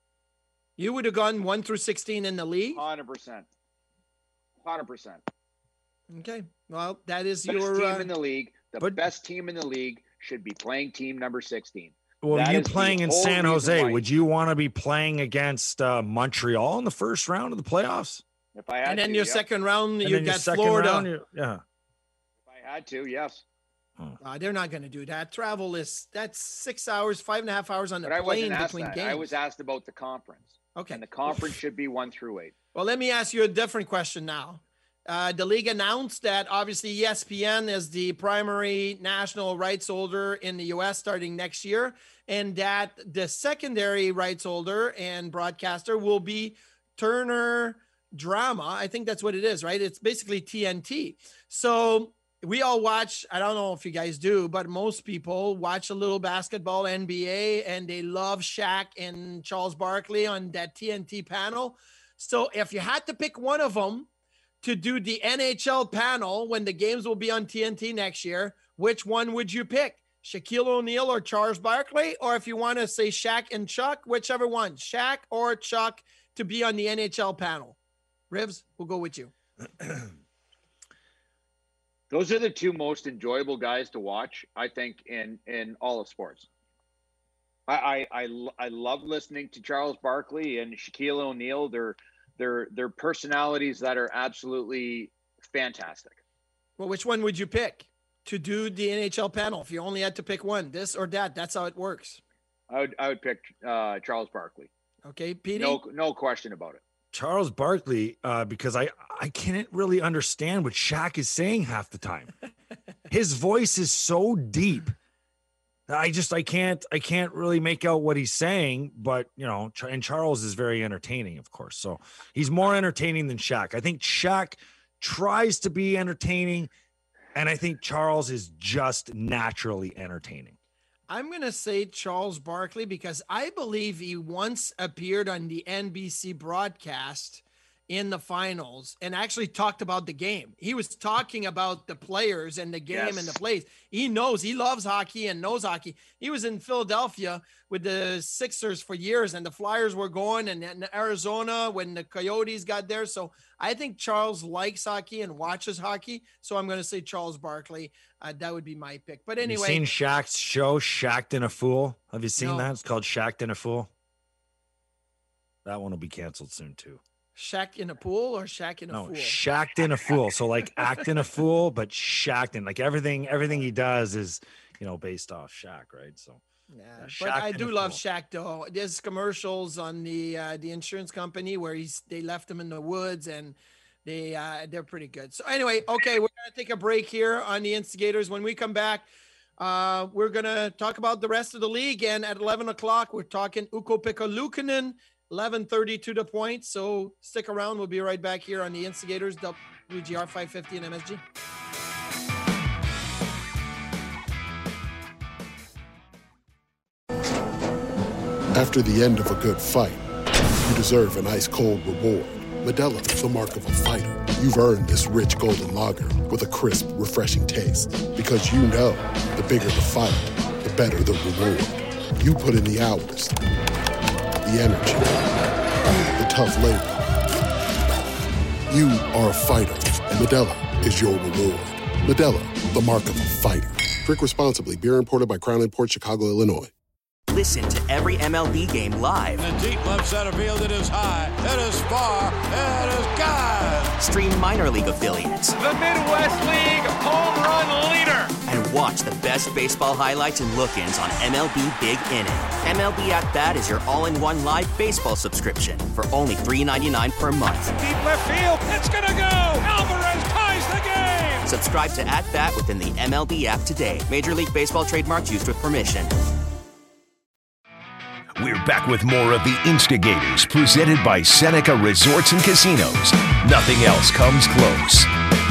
You would have gone one through sixteen in the league. Hundred percent. Hundred percent. Okay. Well, that is best your team uh, in the league. The but, best team in the league should be playing team number sixteen. Well, that you playing in San Jose, why. would you want to be playing against uh, Montreal in the first round of the playoffs? If I had and then to, your yeah. second round, and you got Florida. Round, yeah. If I had to, yes. Uh, they're not going to do that. Travel is that's six hours, five and a half hours on the but plane I wasn't between asked that. games. I was asked about the conference. Okay. And the conference should be one through eight. Well, let me ask you a different question now. Uh, the league announced that obviously E S P N is the primary national rights holder in the U S starting next year, and that the secondary rights holder and broadcaster will be Turner Drama. I think that's what it is, right? It's basically T N T. So we all watch, I don't know if you guys do, but most people watch a little basketball, N B A, and they love Shaq and Charles Barkley on that T N T panel. So if you had to pick one of them to do the N H L panel when the games will be on T N T next year, which one would you pick? Shaquille O'Neal or Charles Barkley? Or if you want to say Shaq and Chuck, whichever one, Shaq or Chuck to be on the N H L panel. Rivs, we'll go with you. Those are the two most enjoyable guys to watch, I think, in, in all of sports. I, I, I, I love listening to Charles Barkley and Shaquille O'Neal. They're, they're, they're personalities that are absolutely fantastic. Well, which one would you pick to do the N H L panel? If you only had to pick one, this or that, that's how it works. I would, I would pick uh, Charles Barkley. Okay, Petey? No, no question about it. Charles Barkley, uh, because I, I can't really understand what Shaq is saying half the time. His voice is so deep. I just, I can't, I can't really make out what he's saying, but you know, and Charles is very entertaining, of course. So he's more entertaining than Shaq. I think Shaq tries to be entertaining, and I think Charles is just naturally entertaining. I'm going to say Charles Barkley because I believe he once appeared on the N B C broadcast in the finals and actually talked about the game. He was talking about the players and the game Yes. and the plays. He knows, he loves hockey and knows hockey. He was in Philadelphia with the Sixers for years, and the Flyers were going, and in Arizona when the Coyotes got there. So I think Charles likes hockey and watches hockey. So I'm going to say Charles Barkley. Uh, that would be my pick. But anyway. Have you seen Shaq's show, Shaq'd in a Fool? Have you seen No. that? It's called Shaq'd in a Fool. That one will be canceled soon too. Shaq in a pool or Shaq in a No, fool? Shaq'd in a fool. So like acting a fool, but Shaq'd in, like everything, everything he does is, you know, based off Shaq, right? So yeah, uh, but I Shaq'd in do a love fool. Shaq though. There's commercials on the uh, the insurance company where he's they left him in the woods and they uh, they're pretty good. So anyway, okay, we're gonna take a break here on the Instigators. When we come back, uh, we're gonna talk about the rest of the league. And at eleven o'clock, we're talking Ukko-Pekka Luukkonen. eleven thirty to the point. So stick around. We'll be right back here on the Instigators, W G R five fifty and M S G. After the end of a good fight, you deserve an ice-cold reward. Modelo is the mark of a fighter. You've earned this rich golden lager with a crisp, refreshing taste. Because you know, the bigger the fight, the better the reward. You put in the hours, the energy, the tough labor. You are a fighter, and Modelo is your reward. Modelo, the mark of a fighter. Drink responsibly. Beer imported by Crown Imports, Chicago, Illinois. Listen to every M L B game live. In the deep left center field, it is high, it is far, it is gone. Stream minor league affiliates. The Midwest League home run leader. And watch the best baseball highlights and look-ins on M L B Big Inning. M L B At Bat is your all-in-one live baseball subscription for only three ninety-nine per month. Deep left field, it's gonna go. Alvarez ties the game. Subscribe to At Bat within the M L B app today. Major League Baseball trademarks used with permission. We're back with more of the Instigators, presented by Seneca Resorts and Casinos. Nothing else comes close.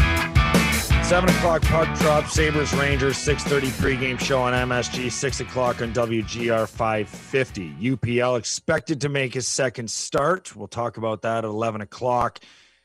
seven o'clock puck drop, Sabres Rangers, six thirty pregame show on M S G, six o'clock on W G R five fifty. U P L expected to make his second start. We'll talk about that at eleven o'clock.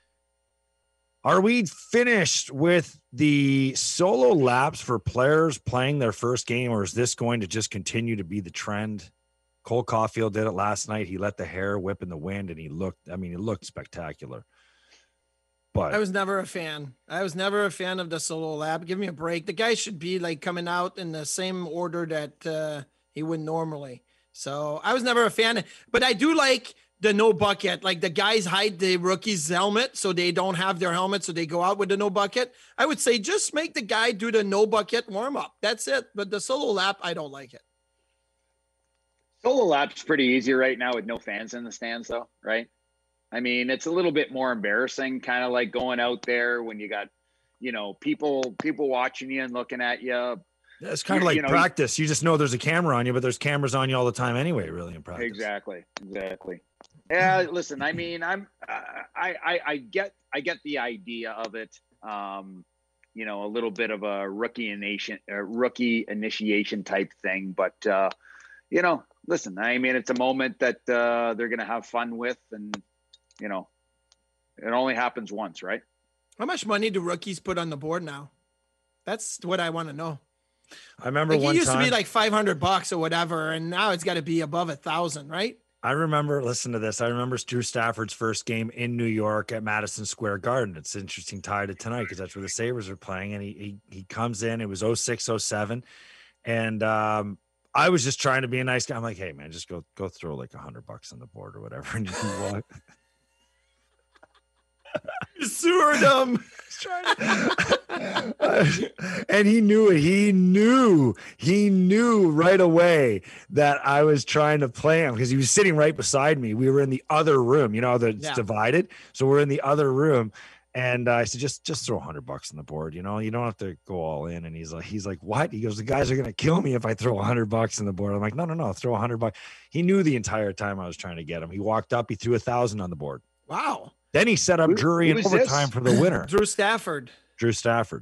Are we finished with the solo laps for players playing their first game, or is this going to just continue to be the trend? Cole Caulfield did it last night. He let the hair whip in the wind, and he looked, I mean, it looked spectacular. But I was never a fan. I was never a fan of the solo lap. Give me a break. The guy should be like coming out in the same order that uh, he would normally. So I was never a fan. But I do like the no bucket. Like the guys hide the rookie's helmet so they don't have their helmet, so they go out with the no bucket. I would say just make the guy do the no bucket warm up. That's it. But the solo lap, I don't like it. Solo lap's pretty easy right now with no fans in the stands, though, right? I mean, it's a little bit more embarrassing, kind of like going out there when you got, you know, people people watching you and looking at you. It's kind of like you know, practice. You just know there's a camera on you, but there's cameras on you all the time anyway, really, in practice. Exactly, exactly. Yeah, listen, I mean, I'm, uh, I, I, I get, I get the idea of it. Um, you know, a little bit of a rookie initiation, uh, rookie initiation type thing, but uh, you know. Listen, I mean, it's a moment that uh, they're going to have fun with, and, you know, it only happens once, right? How much money do rookies put on the board now? That's what I want to know. I remember like one it used time, to be like five hundred bucks or whatever, and now it's got to be above a thousand, right? I remember, listen to this. I remember Drew Stafford's first game in New York at Madison Square Garden. It's an interesting tie to tonight because that's where the Sabres are playing, and he, he, he comes in. It was oh six oh seven, and um, I was just trying to be a nice guy. I'm like, hey man, just go go throw like a hundred bucks on the board or whatever, and you can walk. Sewered him. And he knew it. He knew. He knew right away that I was trying to play him because he was sitting right beside me. We were in the other room. You know, that's yeah. divided. So we're in the other room. And uh, I said, just just throw a hundred bucks on the board. You know, you don't have to go all in. And he's like, he's like, what? He goes, the guys are gonna kill me if I throw a hundred bucks on the board. I'm like, no, no, no, throw a hundred bucks. He knew the entire time I was trying to get him. He walked up, he threw a thousand on the board. Wow. Then he set up jury and overtime this? for the winner. Drew Stafford. Drew Stafford.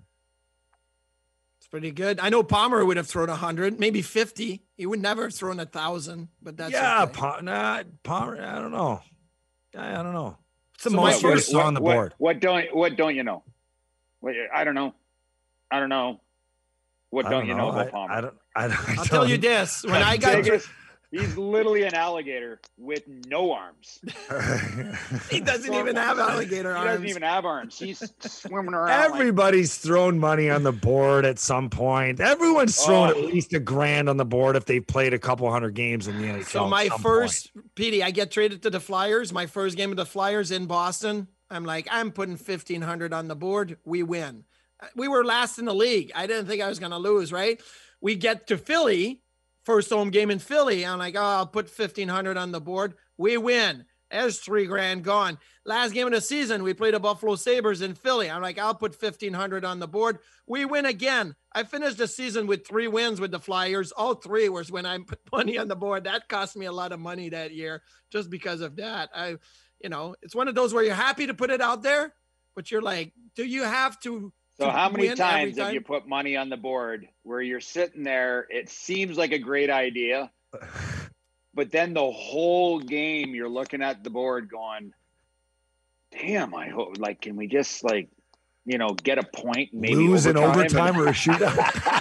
It's pretty good. I know Palmer would have thrown a hundred, maybe fifty. He would never have thrown a thousand, but that's yeah. okay. Pa- nah, Palmer. I don't know. I, I don't know. It's the So most what- you saw on the what, board. What don't what don't you know? What, I don't know. I don't know. What I don't, don't you know. know about I, Palmer? I don't. I don't. I I'll don't, tell you this: when I got Biggest- He's literally an alligator with no arms. he doesn't even have alligator He arms. doesn't even have arms. He's swimming around. like- Everybody's thrown money on the board at some point. Everyone's thrown Oh. at least a grand on the board if they've played a couple hundred games in the N H L. So at my some first, point. Petey, I get traded to the Flyers. My first game of the Flyers in Boston. I'm like, I'm putting fifteen hundred on the board. We win. We were last in the league. I didn't think I was going to lose, right? We get to Philly, first home game in Philly. I'm like, oh, I'll put fifteen hundred on the board. We win. There's three grand gone. Last game of the season, we played the Buffalo Sabres in Philly. I'm like, I'll put fifteen hundred on the board. We win again. I finished the season with three wins with the Flyers. All three was when I put money on the board. That cost me a lot of money that year just because of that. I, you know, it's one of those where you're happy to put it out there, but you're like, do you have to? So to how many win every times have time? you put money on the board where you're sitting there? It seems like a great idea, but then the whole game you're looking at the board going, damn, I hope, like, can we just, like, you know, get a point, maybe lose in overtime, overtime or a shootout?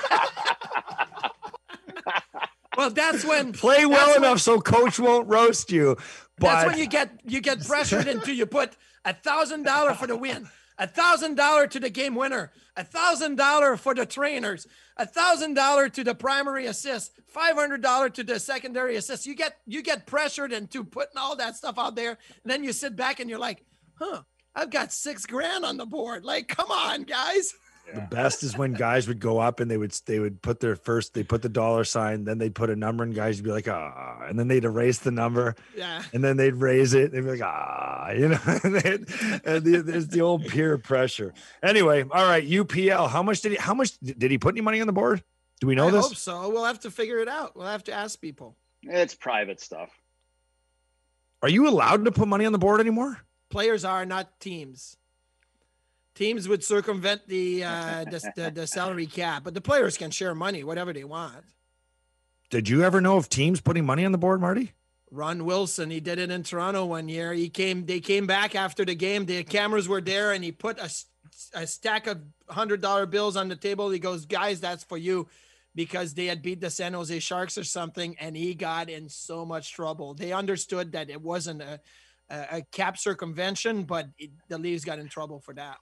Well, that's when Play well that's enough when, so coach won't roast you. But That's when you get you get pressured into you put a thousand dollar for the win. a thousand dollar to the game winner, a thousand dollar for the trainers, a thousand dollar to the primary assist, five hundred dollar to the secondary assist. You get you get pressured into putting all that stuff out there, and then you sit back and you're like, huh, I've got six grand on the board. Like, come on, guys. The best is when guys would go up and they would they would put their first they put the dollar sign, then they'd put a number, and guys would be like, ah, and then they'd erase the number, yeah, and then they'd raise it, and they'd be like, ah, you know, and, and the, there's the old peer pressure. Anyway, all right, U P L. How much did he? How much did he put any money on the board? Do we know I this? hope so. We'll have to figure it out. We'll have to ask people. It's private stuff. Are you allowed to put money on the board anymore? Players are, not teams. Teams would circumvent the, uh, the, the the salary cap, but the players can share money, whatever they want. Did you ever know of teams putting money on the board, Marty? Ron Wilson, he did it in Toronto one year. He came, they came back after the game. The cameras were there, and he put a, a stack of hundred dollar bills on the table. He goes, guys, that's for you, because they had beat the San Jose Sharks or something, and he got in so much trouble. They understood that it wasn't a, a, a cap circumvention, but it, the Leafs got in trouble for that.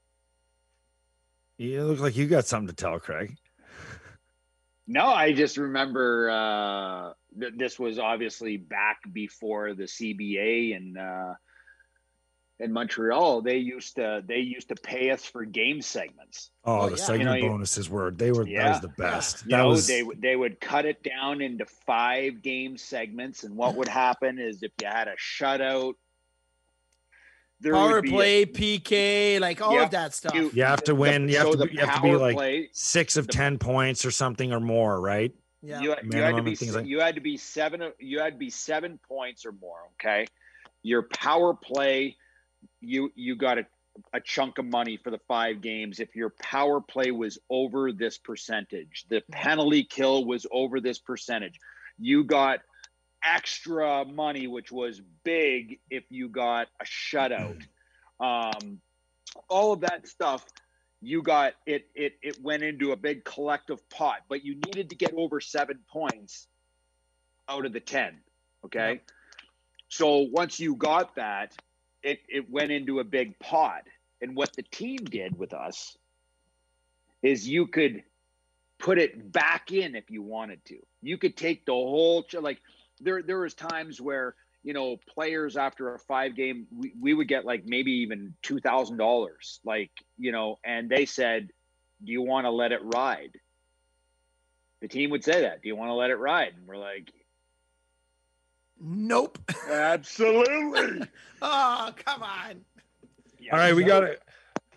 You look like you got something to tell, Craig. No, I just remember uh, th- this was obviously back before the C B A and uh, in Montreal. They used to they used to pay us for game segments. Oh, oh the yeah. segment you know, bonuses were they were yeah. that was the best. You that know, was they would they would cut it down into five game segments, and what would happen is if you had a shutout. There Power play, a, P K, like all of that stuff. You, you have to win. The, you have so to. Be, you have to be like play, six of the, ten points or something or more, right? Yeah. You, you had to be. Like, you had to be seven. You had to be seven points or more. Okay. Your power play, you you got a, a chunk of money for the five games. If your power play was over this percentage, the penalty kill was over this percentage, you got extra money, which was big if you got a shutout. Um, all of that stuff, you got it, it, it went into a big collective pot, but you needed to get over seven points out of the ten. Okay. Yep. So once you got that, it, it went into a big pot. And what the team did with us is you could put it back in if you wanted to. You could take the whole, like, There, there was times where, you know, players after a five game, we, we would get like maybe even two thousand dollars, like, you know, and they said, do you want to let it ride? The team would say that. Do you want to let it ride? And we're like, nope. Absolutely. Oh, come on. Yeah, all right. We got it.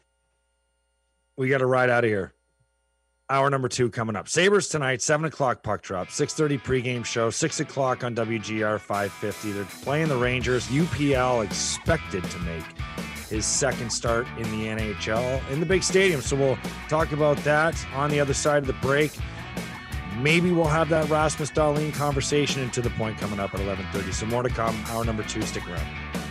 We got to ride out of here. Hour number two coming up. Sabres tonight, seven o'clock puck drop, six thirty pregame show, six o'clock on W G R five fifty. They're playing the Rangers. U P L expected to make his second start in the N H L in the big stadium. So we'll talk about that on the other side of the break. Maybe we'll have that Rasmus Dahlin conversation and to the point coming up at eleven thirty. So more to come. Hour number two. Stick around.